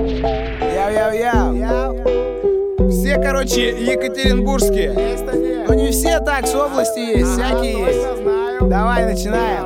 Яу-яу-яу. Все, короче, екатеринбургские. Но не все так, с области есть, всякие есть. Давай, начинаем.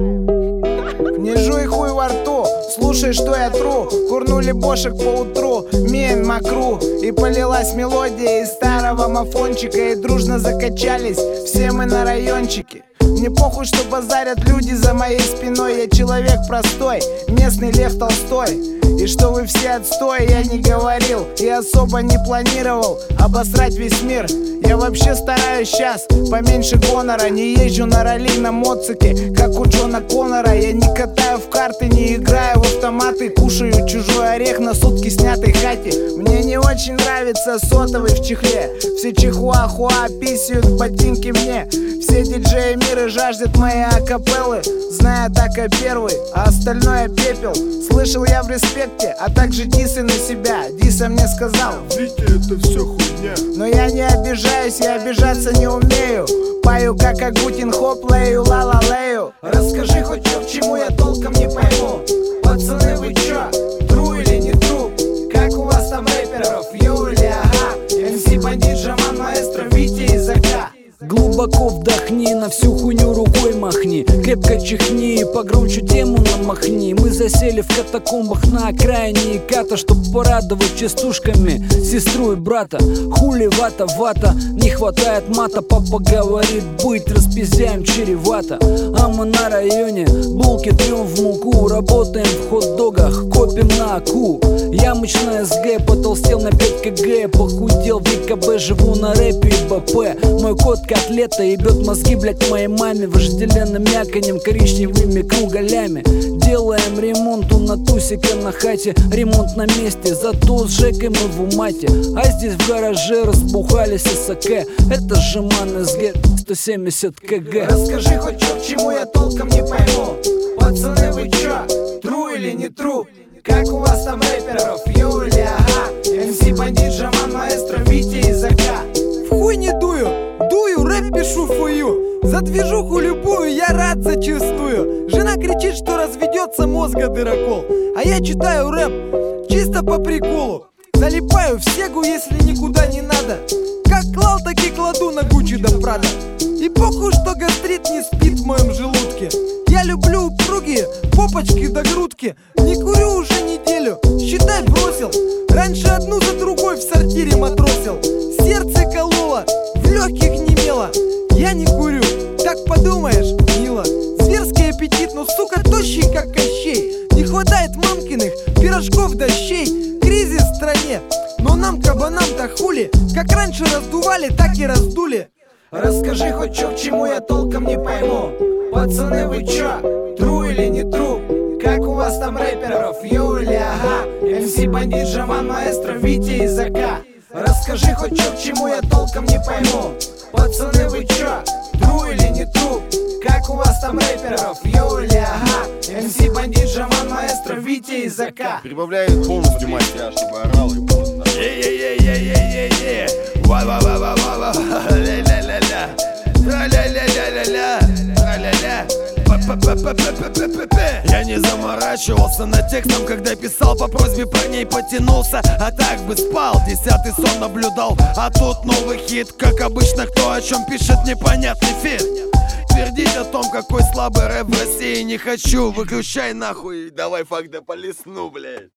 Не жуй хуй во рту, слушай, что я тру. Курнули бошек по утру, мен макру. И полилась мелодия из старого мафончика. И дружно закачались все мы на райончике. Мне похуй, что базарят люди за моей спиной. Я человек простой, местный Лев Толстой. И что вы все отстой, я не говорил и особо не планировал обосрать весь мир. Я вообще стараюсь сейчас поменьше гонора. Не езжу на ралли на моцике, как у Джона Коннора. Я не катаю в карты, не играю в автоматы. Кушаю чужой орех на сутки снятой хате. Мне не очень нравится сотовый в чехле. Все чихуахуа писают ботинки мне. Все диджеи мира жаждут мои акапеллы, зная так первый, а остальное пепел. Слышал я в респекте, а также дисы на себя. Диса мне сказал: Витя, это все хуйня. Но я не обижаюсь, я обижаться не умею. Пою как Агутин, хоп, лею, ла-ла-лею. Расскажи хоть чё, к чему я толком не пойму. Пацаны, вы чё, тру или не тру? Как у вас там рэперов, ю или ага? МС Бандит, Жаман, Маэстро, Витя и Зака. Глубоко вдохни, на всю хуйню рукой махни. Крепко чихни, погромче тему намахни. Мы засели в катакомбах на окраине Иката, чтоб порадовать частушками сестру и брата. Хули вата, не хватает мата. Папа говорит, быть распиздяем чревато. А мы на районе, булки трем в муку. Работаем в хот-догах, копим на АКУ. Ямочная СГ, потолстел на 5 кг. Похудел в ЕКБ, живу на рэпе и БП. Мой кот котлета ебет мозги, блять, моей маме вожделенным мяканем, коричневыми кругалями. Делаем ремонт у Натусика на хате. Ремонт на месте, зато с Жекой мы в умате. А здесь в гараже разбухались СК. Это же Жаман СГ 170 кг. Расскажи хоть чё, к чему я толком не пойму. Пацаны, вы чё, тру или не тру? Как у вас там рэперов, ю или ага? МС Бандит, Жаман, Маэстро, Витя и Зака. В хуй не дую, рэп пишу фую. За движуху любую я рад зачастую. Жена кричит, что разведется, мозга дырокол. А я читаю рэп чисто по приколу. Залипаю в сегу, если никуда не надо. Как клал, так и кладу на Гуччи да Прада. И похуй, что гастрит не спит в моем желудке. Я люблю упругие попочки до грудки. Не курю уже неделю, считай бросил. Раньше одну за другой в сортире матросил. Сердце кололо, в легких немело. Я не курю, так подумаешь, мило. Зверский аппетит, но сука тощий как Кощей. Не хватает мамкиных пирожков да щей. Кризис в стране, но нам кабанам-то хули. Как раньше раздували, так и раздули. Расскажи хоть чё, к чему я толком не пойму. Пацаны, вы чё, тру или не тру? Как у вас там рэперов, ю или ага? МС Бандит, Жаман, Маэстро, Витя и Зака. Расскажи хоть чё, к чему я толком не пойму. Пацаны, вы чё, тру или не тру? Как у вас там рэперов, ю или ага? МС Бандит, Жаман, Маэстро, Витя и Зака. Прибавляй полностью мать, чтобы орал и было. Я не заморачивался над текстом, когда писал, по просьбе парней потянулся, а так бы спал, 10-й сон наблюдал. А тут новый хит, как обычно, кто о чем пишет, непонятный фит. Твердить о том, какой слабый рэп в России не хочу. Выключай нахуй, давай факт да полесну, блядь.